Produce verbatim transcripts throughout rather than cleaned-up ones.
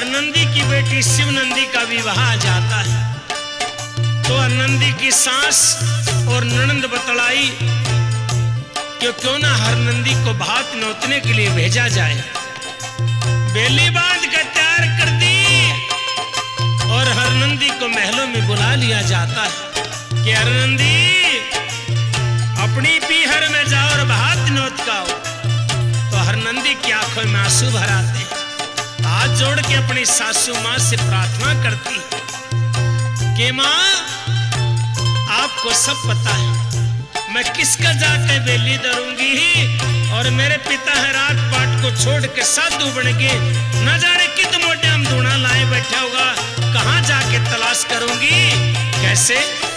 हरनंदी की बेटी शिवनंदी का विवाह जाता है तो हरनंदी की सास और ननंद बतलाई कि क्यों ना हरनंदी को भात नोतने के लिए भेजा जाए। बेली बांध कर तैयार कर दी और हरनंदी को महलों में बुला लिया जाता है कि हरनंदी अपनी पीहर में जाओ और भात नोत का हो। तो हरनंदी की आंखों में आंसू भर आते हैं, हाथ जोड़ के अपनी सासू माँ से प्रार्थना करती कि माँ आपको सब पता है मैं किसका जाके बेली धरूंगी और मेरे पिता है रात पाट को छोड़ के साधु बन के न जाने कित मोटे हम धूना लाए बैठा होगा, कहाँ जाके तलाश करूंगी कैसे।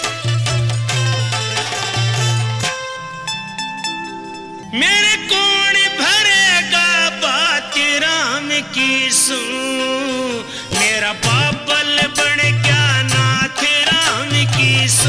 मेरे कौन भरेगा बात राम की सू, मेरा बाबल बन गया नाथ राम की सू।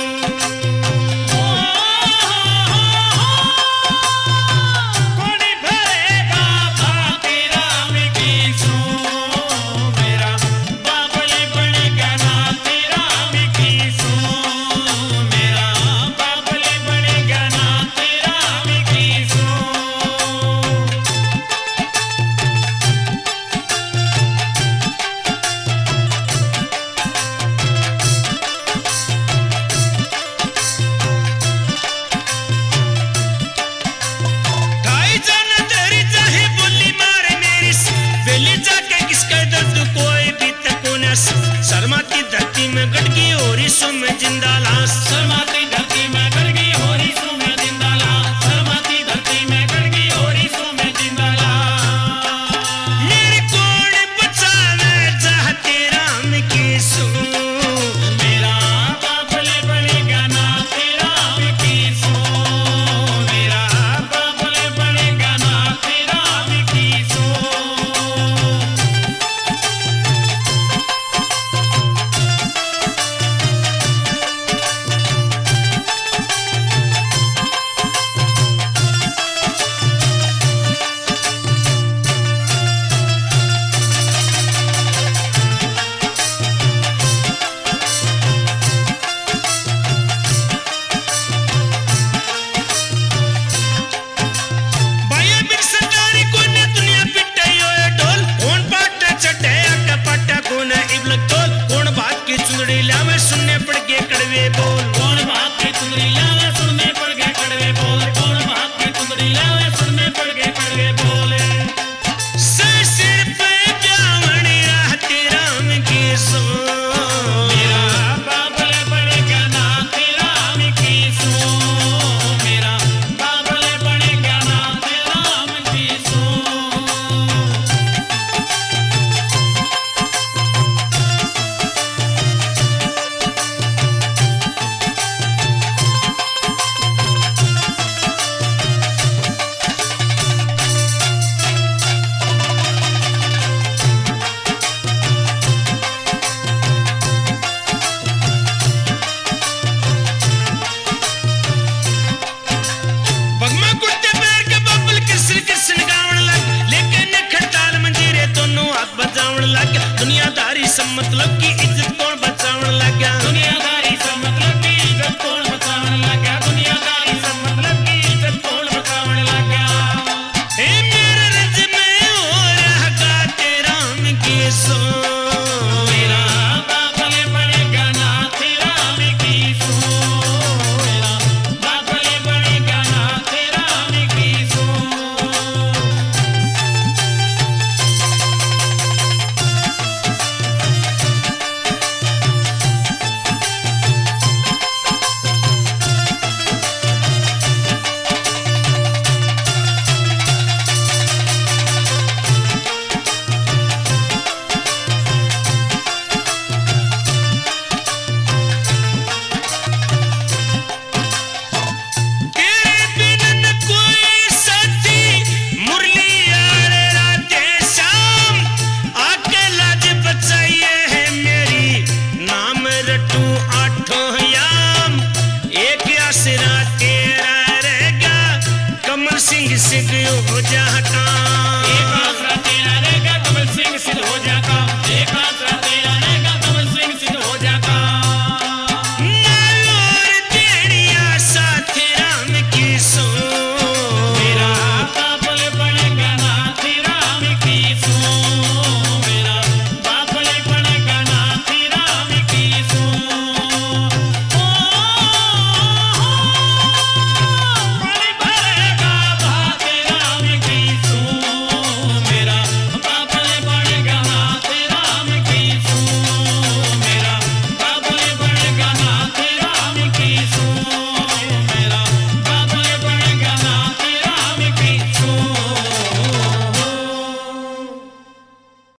शर्माती धरती में गड़गी हो रिसों में जिंदा लाश, शर्माती धरती में गड़गी हो रिसों में जिंदा लाश, शर्माती धरती में गड़गी हो रिसों में जिंदा लाश। मेरे कौन बचावे चाहते राम की सू, मेरा बाबल बनेगा नाथ राम की सू, मेरा बाबल बनेगा नाथ राम की सू। सुनने पड़ गए कड़वे बोल, कौन बात की चुंदड़ी लावे सुनने पड़ गए कड़वे बोल, कौन बात की चुंदड़ी लावे सुनने पड़ गए कड़वे बोल। सर सिर पे ब्यावन रहते राम की सो, मेरा बाबल बनेगा नाथ राम की सो, मेरा बाबल बनेगा नाथ राम की सो। दुनियादारी सब मतलब की इज्जत कौन बचावन लग गया, दुनियादारी सब मतलब की इज्जत कौन बचावन लग गया, दुनियादारी सब मतलब की इज्जत कौन बचावन लग गया। हे मेरे रज में हो रहा गाते राम की सो, मेरा बाबल बनेगा नाथ राम की सो, मेरा बाबल बनेगा नाथ राम की सो। सिंह सिद्ध हो जाता, एक आसरा तेरा रहेगा कमल सिंह सिद्ध हो जाता।